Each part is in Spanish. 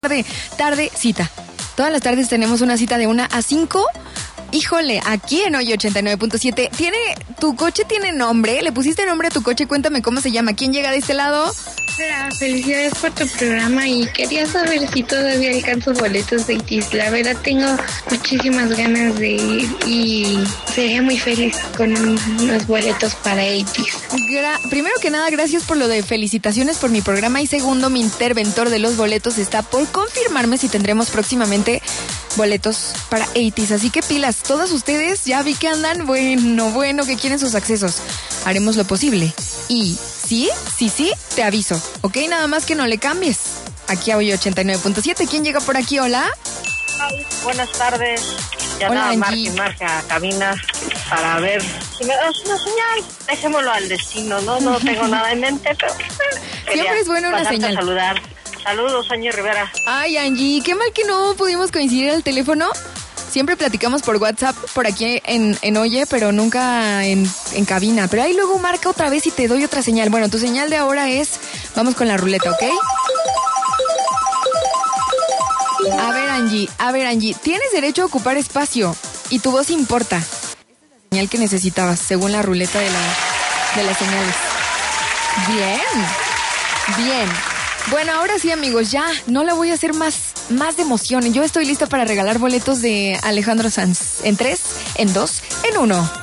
Tarde cita. Todas las tardes tenemos una cita de 1 a 5. Híjole, aquí en Hoy 89.7. ¿Tu coche tiene nombre? ¿Le pusiste nombre a tu coche? Cuéntame cómo se llama. ¿Quién llega de este lado? Hola, felicidades por tu programa y quería saber si todavía alcanzo boletos de ITIS. La verdad tengo muchísimas ganas de ir y sería muy feliz con unos boletos para ITIS. Primero que nada, gracias por lo de felicitaciones por mi programa, y segundo, mi interventor de los boletos está por confirmarme si tendremos próximamente boletos para 80s, así que pilas, todos ustedes ya vi que andan bueno, que quieren sus accesos. Haremos lo posible y sí, te aviso, ¿ok? Nada más que no le cambies. Aquí a Hoy 89.7, ¿quién llega por aquí? Hola. Ay, buenas tardes. Ya Hola, nada, marque a cabina para ver si me das una señal. Dejémoslo al destino, no tengo nada en mente, pero siempre es bueno una señal. Saludar. Saludos, Angie Rivera. Ay, Angie, qué mal que no pudimos coincidir al teléfono. Siempre platicamos por WhatsApp por aquí en Oye, pero nunca en cabina. Pero ahí luego marca otra vez y te doy otra señal. Bueno, tu señal de ahora es, vamos con la ruleta, ¿ok? A ver, Angie, tienes derecho a ocupar espacio y tu voz importa. Esta es la señal que necesitabas, según la ruleta de las señales. Bien. Bueno, ahora sí, amigos, ya no la voy a hacer más de emoción. Yo estoy lista para regalar boletos de Alejandro Sanz. En 3, en 2, en 1.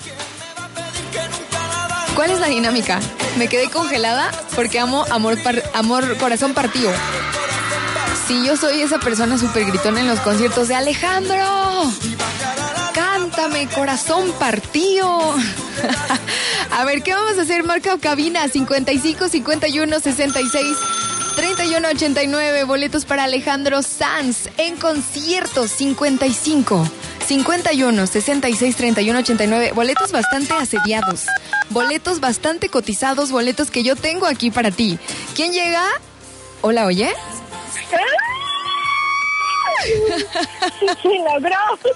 ¿Cuál es la dinámica? Me quedé congelada porque amo amor, corazón partido. Sí, yo soy esa persona súper gritona en los conciertos de Alejandro. Cántame, corazón partido. A ver, ¿qué vamos a hacer? Marca o cabina 55 51 66 31 89. Boletos para Alejandro Sanz en conciertos 55 51 66 31 89. Boletos bastante asediados, boletos bastante cotizados, boletos que yo tengo aquí para ti. ¿Quién llega? Hola, oye. ¡Sí, logró!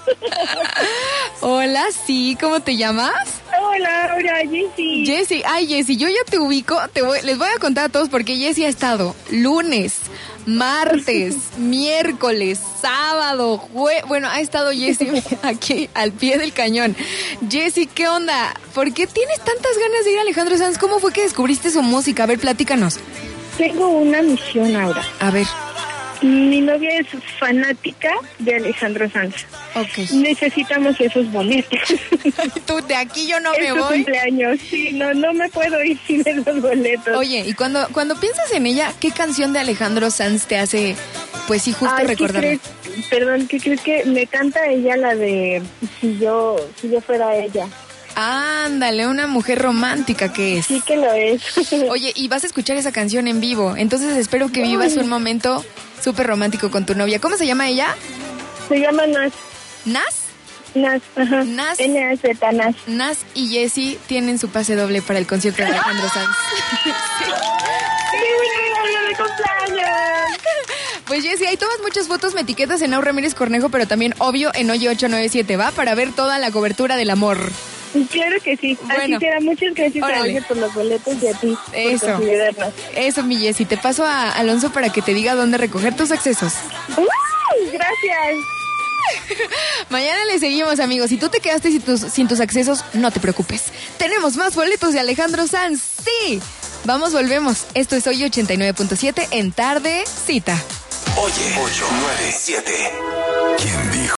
Hola, sí, ¿cómo te llamas? Hola, Jessie. Jessie, ay, Jessie, yo ya te ubico. Les voy a contar a todos porque Jessie ha estado lunes, martes, miércoles, sábado, bueno, ha estado Jessie aquí al pie del cañón. Jessie, ¿qué onda? ¿Por qué tienes tantas ganas de ir a Alejandro Sanz? ¿Cómo fue que descubriste su música? A ver, platícanos. Tengo una misión ahora. A ver. Mi novia es fanática de Alejandro Sanz. Ok. Necesitamos esos boletos. Tú, de aquí yo no me voy. Es su cumpleaños, sí, no me puedo ir sin esos boletos. Oye, y cuando piensas en ella, ¿qué canción de Alejandro Sanz te hace, pues sí, justo recordarla? ¿Qué crees que me canta ella la de si yo fuera ella? Ándale, una mujer romántica que es. Sí que lo es. Oye, y vas a escuchar esa canción en vivo, entonces espero que vivas un momento súper romántico con tu novia. ¿Cómo se llama ella? Se llama Nas. ¿Nas? Nas, ajá. Nas. N-A-Z, Nas. Nas y Jessie tienen su pase doble para el concierto de Alejandro Sanz. ¡Sí, mi cumpleaños! Pues Jessie, ahí tomas muchas fotos, me etiquetas en Nau Ramírez Cornejo, pero también, obvio, en Oye 897, ¿va? Para ver toda la cobertura del amor. Claro que sí. Bueno, así será. Muchas gracias a Oye por los boletos y a ti por considerarnos. Eso, mi Jessie. Te paso a Alonso para que te diga dónde recoger tus accesos. Gracias. Mañana le seguimos, amigos. Si tú te quedaste sin tus accesos, no te preocupes. Tenemos más boletos de Alejandro Sanz. ¡Sí! Vamos, volvemos. Esto es Hoy 89.7 en Tarde Cita. Oye 897.